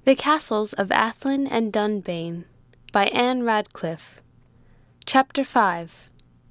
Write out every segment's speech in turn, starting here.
The Castles of Athlin and Dunbayne by Anne Radcliffe. Chapter 5.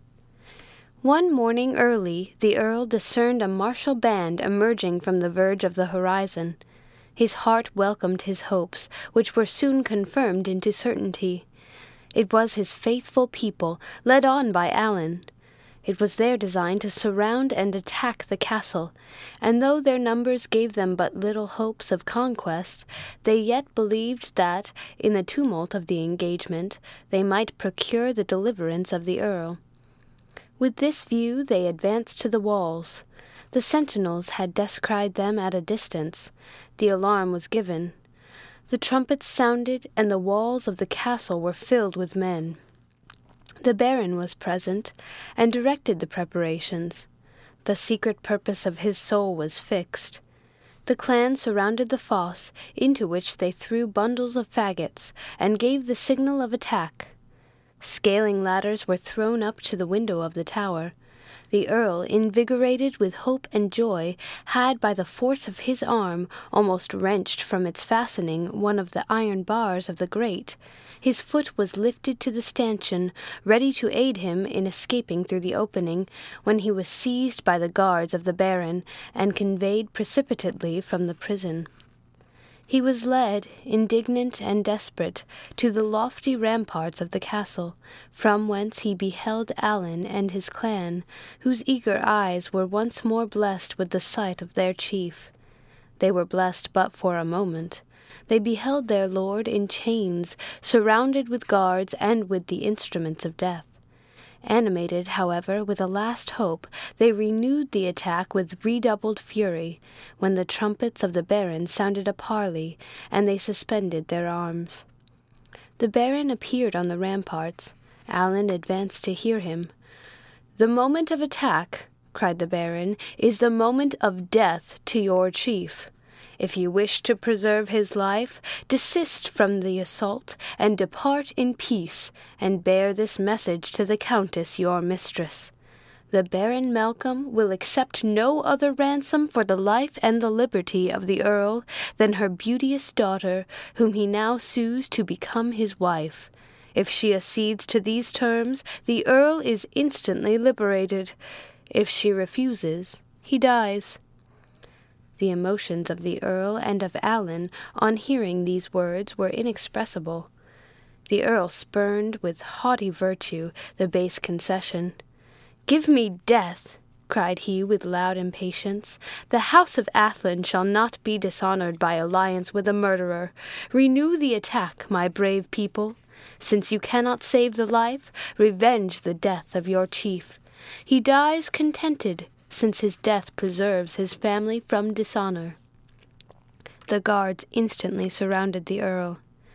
One morning early, the Earl discerned a martial band emerging from the verge of the horizon. His heart welcomed his hopes, which were soon confirmed into certainty. It was his faithful people, led on by Allen. It was their design to surround and attack the castle, and though their numbers gave them but little hopes of conquest, they yet believed that, in the tumult of the engagement, they might procure the deliverance of the Earl. With this view they advanced to the walls. The sentinels had descried them at a distance. The alarm was given. The trumpets sounded, and the walls of the castle were filled with men. The Baron was present, and directed the preparations. The secret purpose of his soul was fixed. The clan surrounded the fosse, into which they threw bundles of faggots, and gave the signal of attack. Scaling ladders were thrown up to the window of the tower. The Earl, invigorated with hope and joy, had by the force of his arm almost wrenched from its fastening one of the iron bars of the grate. His foot was lifted to the stanchion, ready to aid him in escaping through the opening, when he was seized by the guards of the Baron and conveyed precipitately from the prison. He was led, indignant and desperate, to the lofty ramparts of the castle, from whence he beheld Allen and his clan, whose eager eyes were once more blessed with the sight of their chief. They were blessed but for a moment. They beheld their lord in chains, surrounded with guards and with the instruments of death. Animated, however, with a last hope, they renewed the attack with redoubled fury, when the trumpets of the Baron sounded a parley, and they suspended their arms. The Baron appeared on the ramparts. Allen advanced to hear him. "The moment of attack," cried the Baron, "is the moment of death to your chief. If you wish to preserve his life, desist from the assault, and depart in peace, and bear this message to the Countess your mistress. The Baron Malcolm will accept no other ransom for the life and the liberty of the Earl than her beauteous daughter, whom he now sues to become his wife. If she accedes to these terms, the Earl is instantly liberated. If she refuses, he dies." The emotions of the Earl and of Allen on hearing these words were inexpressible. The Earl spurned with haughty virtue the base concession. "Give me death!" cried he with loud impatience. "The house of Athlin shall not be dishonored by alliance with a murderer. Renew the attack, my brave people. Since you cannot save the life, revenge the death of your chief. He dies contented, since his death preserves his family from dishonor." The guards instantly surrounded the Earl.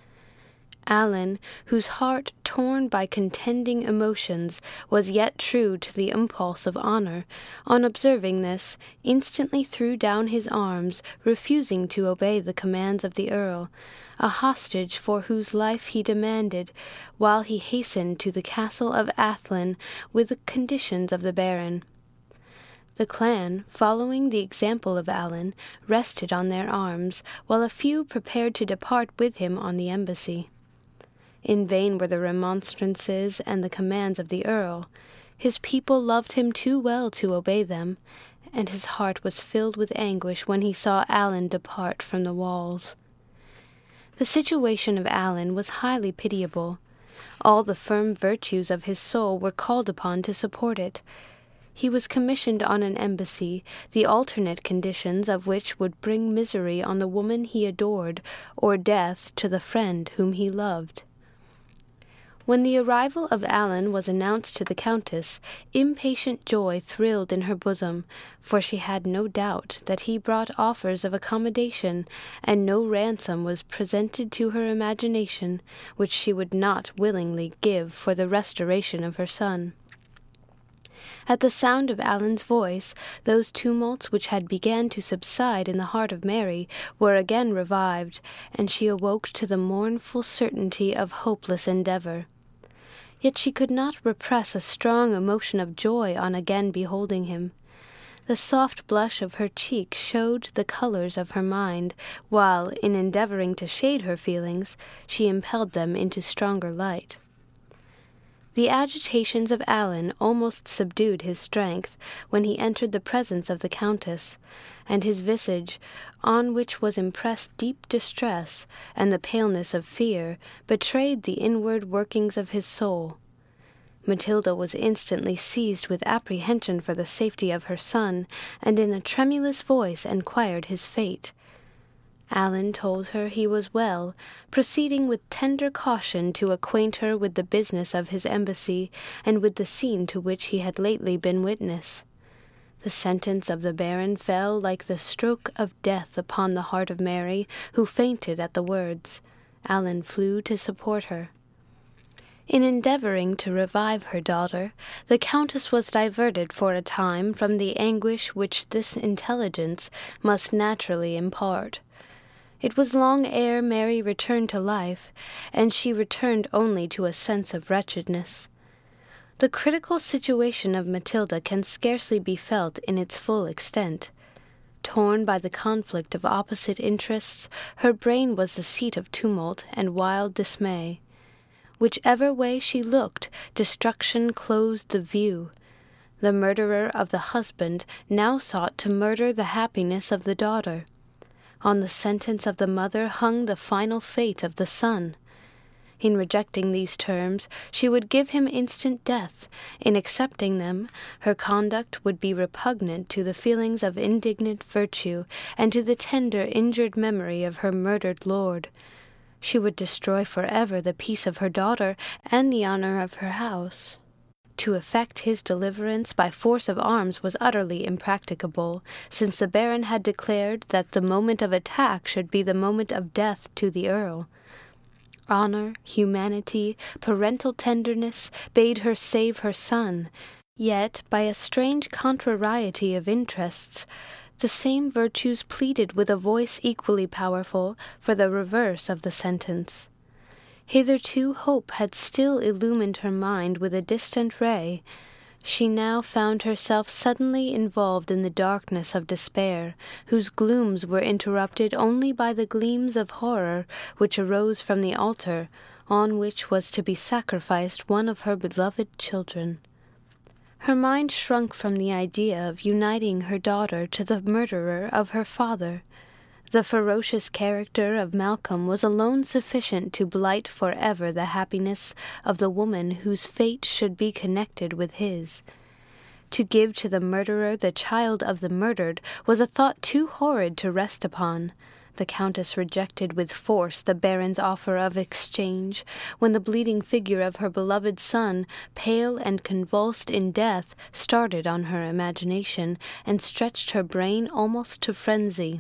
Allen, whose heart, torn by contending emotions, was yet true to the impulse of honor, on observing this, instantly threw down his arms, refusing to obey the commands of the Earl, a hostage for whose life he demanded, while he hastened to the castle of Athlin with the conditions of the Baron. The clan, following the example of Allen, rested on their arms, while a few prepared to depart with him on the embassy. In vain were the remonstrances and the commands of the Earl. His people loved him too well to obey them, and his heart was filled with anguish when he saw Allen depart from the walls. The situation of Allen was highly pitiable. All the firm virtues of his soul were called upon to support it. He was commissioned on an embassy, the alternate conditions of which would bring misery on the woman he adored, or death to the friend whom he loved. When the arrival of Allen was announced to the Countess, impatient joy thrilled in her bosom, for she had no doubt that he brought offers of accommodation, and no ransom was presented to her imagination which she would not willingly give for the restoration of her son. At the sound of Allen's voice, those tumults which had began to subside in the heart of Mary were again revived, and she awoke to the mournful certainty of hopeless endeavor. Yet she could not repress a strong emotion of joy on again beholding him. The soft blush of her cheek showed the colors of her mind, while, in endeavoring to shade her feelings, she impelled them into stronger light. The agitations of Alan almost subdued his strength when he entered the presence of the Countess, and his visage, on which was impressed deep distress and the paleness of fear, betrayed the inward workings of his soul. Matilda was instantly seized with apprehension for the safety of her son, and in a tremulous voice enquired his fate. Alan told her he was well, proceeding with tender caution to acquaint her with the business of his embassy, and with the scene to which he had lately been witness. The sentence of the Baron fell like the stroke of death upon the heart of Mary, who fainted at the words. Alan flew to support her. In endeavoring to revive her daughter, the Countess was diverted for a time from the anguish which this intelligence must naturally impart. It was long ere Mary returned to life, and she returned only to a sense of wretchedness. The critical situation of Matilda can scarcely be felt in its full extent. Torn by the conflict of opposite interests, her brain was the seat of tumult and wild dismay. Whichever way she looked, destruction closed the view. The murderer of the husband now sought to murder the happiness of the daughter. On the sentence of the mother hung the final fate of the son. In rejecting these terms, she would give him instant death. In accepting them, her conduct would be repugnant to the feelings of indignant virtue, and to the tender, injured memory of her murdered lord. She would destroy forever the peace of her daughter and the honor of her house. To effect his deliverance by force of arms was utterly impracticable, since the Baron had declared that the moment of attack should be the moment of death to the Earl. Honor, humanity, parental tenderness bade her save her son, yet, by a strange contrariety of interests, the same virtues pleaded with a voice equally powerful for the reverse of the sentence. Hitherto hope had still illumined her mind with a distant ray. She now found herself suddenly involved in the darkness of despair, whose glooms were interrupted only by the gleams of horror which arose from the altar on which was to be sacrificed one of her beloved children. Her mind shrunk from the idea of uniting her daughter to the murderer of her father. The ferocious character of Malcolm was alone sufficient to blight forever the happiness of the woman whose fate should be connected with his. To give to the murderer the child of the murdered was a thought too horrid to rest upon. The Countess rejected with force the Baron's offer of exchange, when the bleeding figure of her beloved son, pale and convulsed in death, started on her imagination, and stretched her brain almost to frenzy.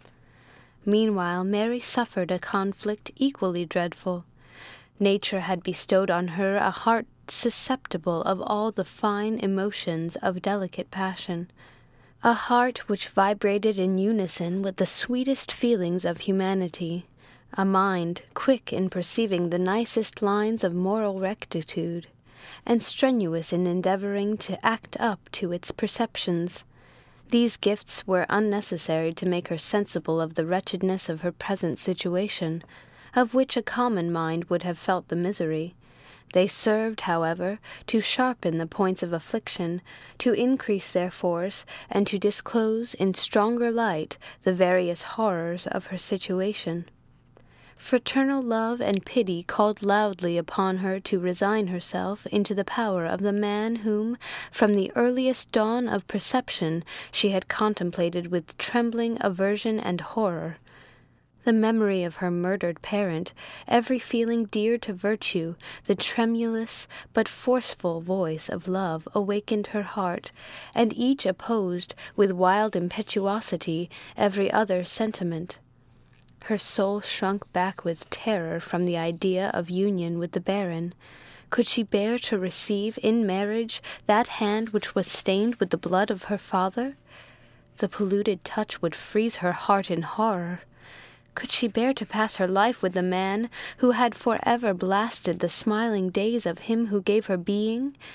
Meanwhile Mary suffered a conflict equally dreadful. Nature had bestowed on her a heart susceptible of all the fine emotions of delicate passion, a heart which vibrated in unison with the sweetest feelings of humanity, a mind quick in perceiving the nicest lines of moral rectitude, and strenuous in endeavoring to act up to its perceptions. These gifts were unnecessary to make her sensible of the wretchedness of her present situation, of which a common mind would have felt the misery. They served, however, to sharpen the points of affliction, to increase their force, and to disclose in stronger light the various horrors of her situation. Fraternal love and pity called loudly upon her to resign herself into the power of the man whom, from the earliest dawn of perception, she had contemplated with trembling aversion and horror. The memory of her murdered parent, every feeling dear to virtue, the tremulous but forceful voice of love awakened her heart, and each opposed, with wild impetuosity, every other sentiment. Her soul shrunk back with terror from the idea of union with the Baron. Could she bear to receive in marriage that hand which was stained with the blood of her father? The polluted touch would freeze her heart in horror. Could she bear to pass her life with the man who had forever blasted the smiling days of him who gave her being?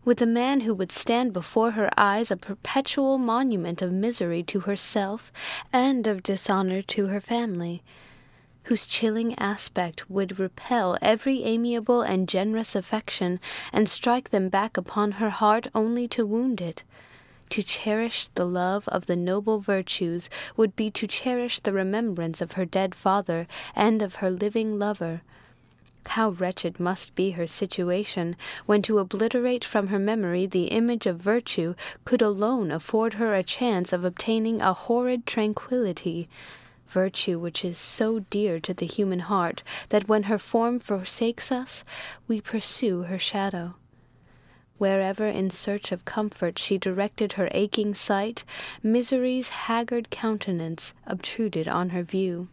with a man who would stand before her eyes a perpetual monument of misery to herself and of dishonor to her family, whose chilling aspect would repel every amiable and generous affection, and strike them back upon her heart only to wound it. To cherish the love of the noble virtues would be to cherish the remembrance of her dead father and of her living lover. How wretched must be her situation, when to obliterate from her memory the image of virtue could alone afford her a chance of obtaining a horrid tranquillity, virtue which is so dear to the human heart that when her form forsakes us, we pursue her shadow. Wherever in search of comfort she directed her aching sight, misery's haggard countenance obtruded on her view.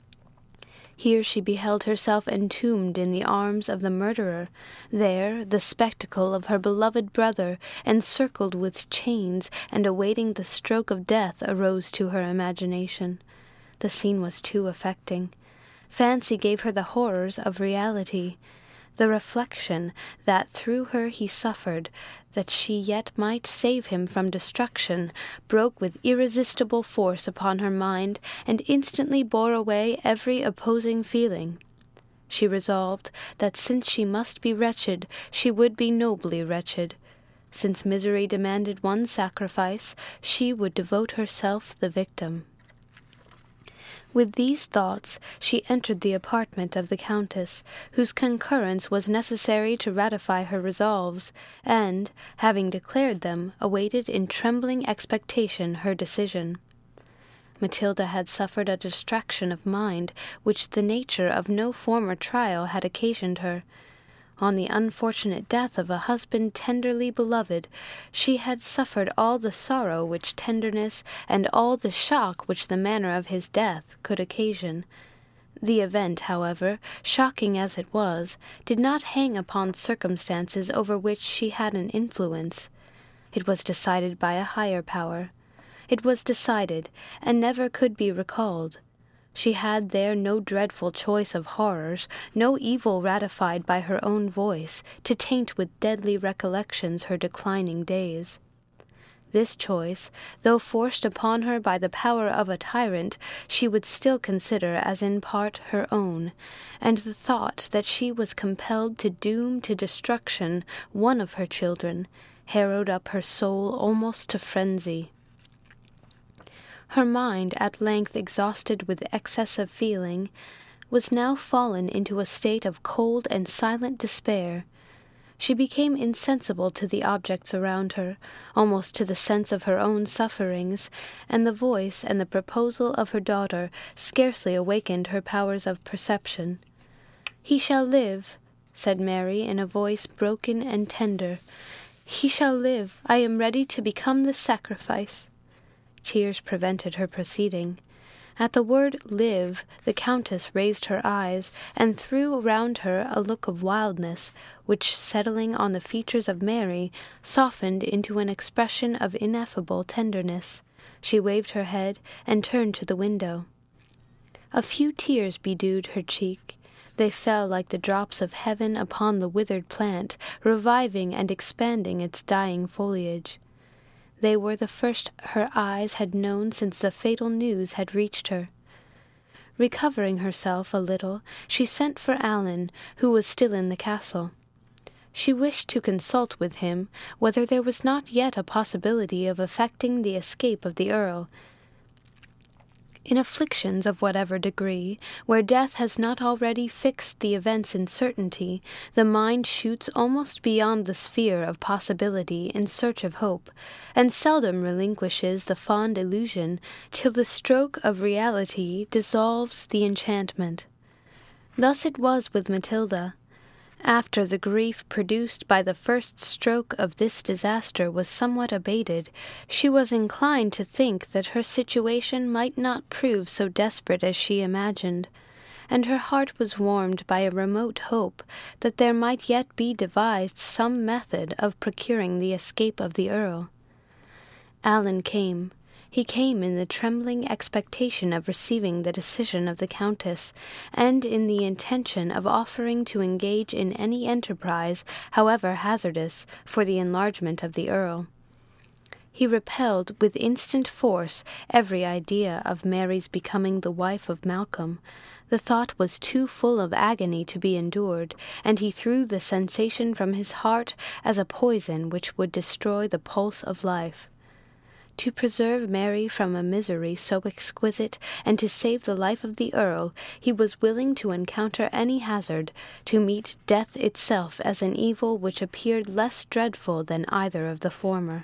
Here she beheld herself entombed in the arms of the murderer, there the spectacle of her beloved brother, encircled with chains and awaiting the stroke of death, arose to her imagination. The scene was too affecting. Fancy gave her the horrors of reality. The reflection that through her he suffered, that she yet might save him from destruction, broke with irresistible force upon her mind, and instantly bore away every opposing feeling. She resolved that since she must be wretched, she would be nobly wretched. Since misery demanded one sacrifice, she would devote herself the victim. With these thoughts she entered the apartment of the Countess, whose concurrence was necessary to ratify her resolves, and, having declared them, awaited in trembling expectation her decision. Matilda had suffered a distraction of mind which the nature of no former trial had occasioned her. On the unfortunate death of a husband tenderly beloved, she had suffered all the sorrow which tenderness and all the shock which the manner of his death could occasion. The event, however, shocking as it was, did not hang upon circumstances over which she had an influence. It was decided by a higher power. It was decided, and never could be recalled. She had there no dreadful choice of horrors, no evil ratified by her own voice, to taint with deadly recollections her declining days. This choice, though forced upon her by the power of a tyrant, she would still consider as in part her own, and the thought that she was compelled to doom to destruction one of her children harrowed up her soul almost to frenzy. Her mind, at length exhausted with excess of feeling, was now fallen into a state of cold and silent despair. She became insensible to the objects around her, almost to the sense of her own sufferings, and the voice and the proposal of her daughter scarcely awakened her powers of perception. "He shall live," said Mary in a voice broken and tender. "He shall live. I am ready to become the sacrifice." Tears prevented her proceeding. At the word "live," the Countess raised her eyes, and threw around her a look of wildness, which, settling on the features of Mary, softened into an expression of ineffable tenderness. She waved her head, and turned to the window. A few tears bedewed her cheek. They fell like the drops of heaven upon the withered plant, reviving and expanding its dying foliage. They were the first her eyes had known since the fatal news had reached her. Recovering herself a little, she sent for Alan, who was still in the castle. She wished to consult with him whether there was not yet a possibility of effecting the escape of the Earl. In afflictions of whatever degree, where death has not already fixed the events in certainty, the mind shoots almost beyond the sphere of possibility in search of hope, and seldom relinquishes the fond illusion till the stroke of reality dissolves the enchantment. Thus it was with Matilda. After the grief produced by the first stroke of this disaster was somewhat abated, she was inclined to think that her situation might not prove so desperate as she imagined, and her heart was warmed by a remote hope that there might yet be devised some method of procuring the escape of the Earl. Alan came. He came in the trembling expectation of receiving the decision of the Countess, and in the intention of offering to engage in any enterprise, however hazardous, for the enlargement of the Earl. He repelled with instant force every idea of Mary's becoming the wife of Malcolm. The thought was too full of agony to be endured, and he threw the sensation from his heart as a poison which would destroy the pulse of life. To preserve Mary from a misery so exquisite, and to save the life of the Earl, he was willing to encounter any hazard, to meet death itself as an evil which appeared less dreadful than either of the former.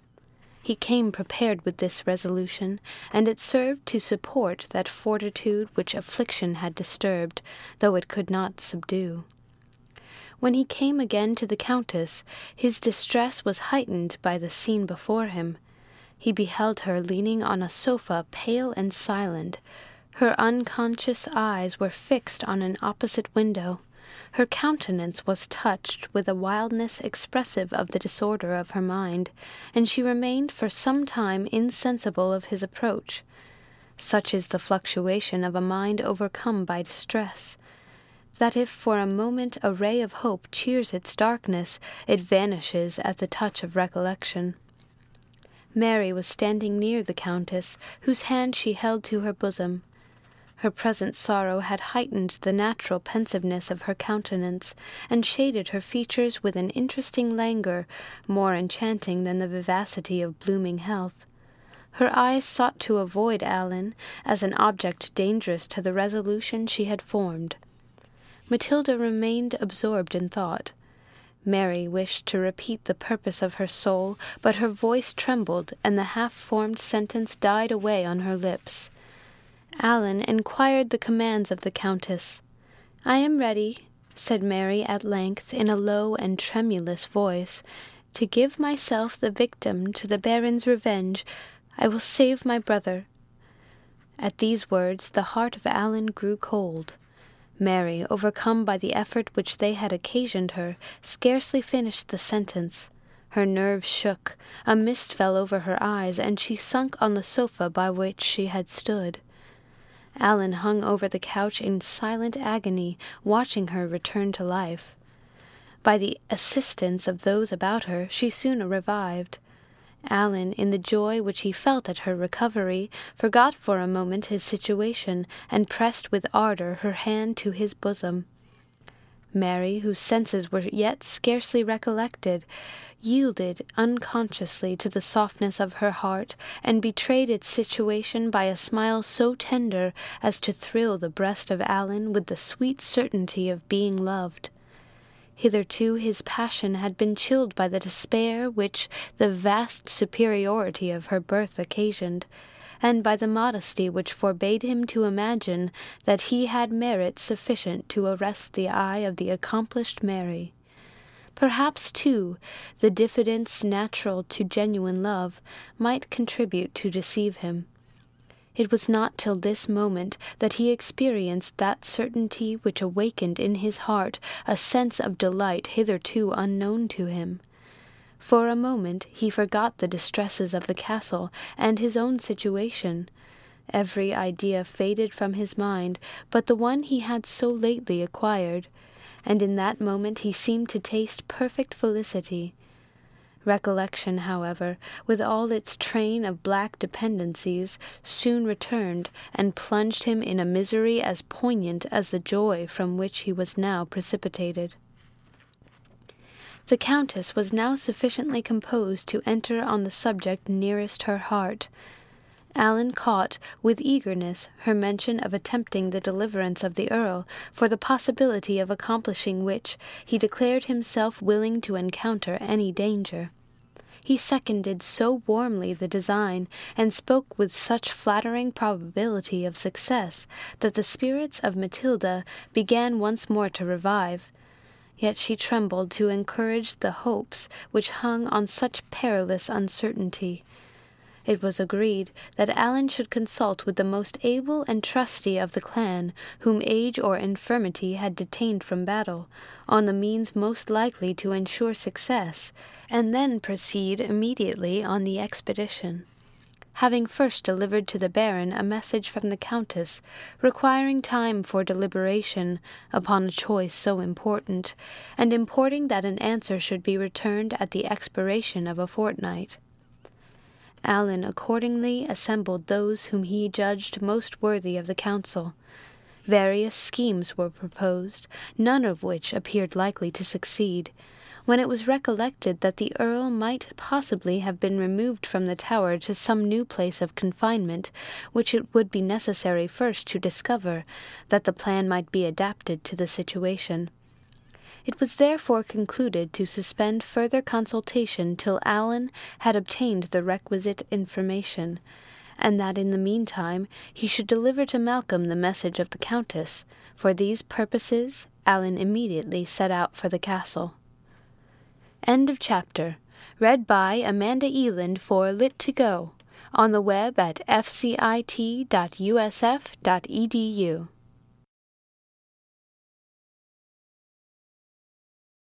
He came prepared with this resolution, and it served to support that fortitude which affliction had disturbed, though it could not subdue. When he came again to the Countess, his distress was heightened by the scene before him. He beheld her leaning on a sofa, pale and silent. Her unconscious eyes were fixed on an opposite window. Her countenance was touched with a wildness expressive of the disorder of her mind, and she remained for some time insensible of his approach. Such is the fluctuation of a mind overcome by distress, that if for a moment a ray of hope cheers its darkness, it vanishes at the touch of recollection. Mary was standing near the Countess, whose hand she held to her bosom. Her present sorrow had heightened the natural pensiveness of her countenance, and shaded her features with an interesting languor, more enchanting than the vivacity of blooming health. Her eyes sought to avoid Alan, as an object dangerous to the resolution she had formed. Matilda remained absorbed in thought. Mary wished to repeat the purpose of her soul, but her voice trembled, and the half-formed sentence died away on her lips. Alan inquired the commands of the Countess. "I am ready," said Mary at length in a low and tremulous voice, "to give myself the victim to the Baron's revenge. I will save my brother." At these words the heart of Alan grew cold. Mary, overcome by the effort which they had occasioned her, scarcely finished the sentence. Her nerves shook, a mist fell over her eyes, and she sunk on the sofa by which she had stood. Alan hung over the couch in silent agony, watching her return to life. By the assistance of those about her, she soon revived. Alan, in the joy which he felt at her recovery, forgot for a moment his situation, and pressed with ardour her hand to his bosom. Mary, whose senses were yet scarcely recollected, yielded unconsciously to the softness of her heart, and betrayed its situation by a smile so tender as to thrill the breast of Alan with the sweet certainty of being loved. Hitherto his passion had been chilled by the despair which the vast superiority of her birth occasioned, and by the modesty which forbade him to imagine that he had merit sufficient to arrest the eye of the accomplished Mary. Perhaps, too, the diffidence natural to genuine love might contribute to deceive him. It was not till this moment that he experienced that certainty which awakened in his heart a sense of delight hitherto unknown to him. For a moment he forgot the distresses of the castle and his own situation. Every idea faded from his mind but the one he had so lately acquired, and in that moment he seemed to taste perfect felicity. Recollection, however, with all its train of black dependencies, soon returned, and plunged him in a misery as poignant as the joy from which he was now precipitated. The Countess was now sufficiently composed to enter on the subject nearest her heart. Alan caught, with eagerness, her mention of attempting the deliverance of the Earl, for the possibility of accomplishing which he declared himself willing to encounter any danger. He seconded so warmly the design, and spoke with such flattering probability of success, that the spirits of Matilda began once more to revive. Yet she trembled to encourage the hopes which hung on such perilous uncertainty. It was agreed that Alan should consult with the most able and trusty of the clan, whom age or infirmity had detained from battle, on the means most likely to ensure success, and then proceed immediately on the expedition. having first delivered to the Baron a message from the Countess requiring time for deliberation upon a choice so important, and importing that an answer should be returned at the expiration of a fortnight. Allen accordingly assembled those whom he judged most worthy of the council. Various schemes were proposed, none of which appeared likely to succeed, when it was recollected that the Earl might possibly have been removed from the Tower to some new place of confinement, which it would be necessary first to discover, that the plan might be adapted to the situation. It was therefore concluded to suspend further consultation till Allen had obtained the requisite information, and that in the meantime he should deliver to Malcolm the message of the Countess. For these purposes Allen immediately set out for the castle. End of chapter. Read by Amanda Eland for Lit2Go, on the web at fcit.usf.edu.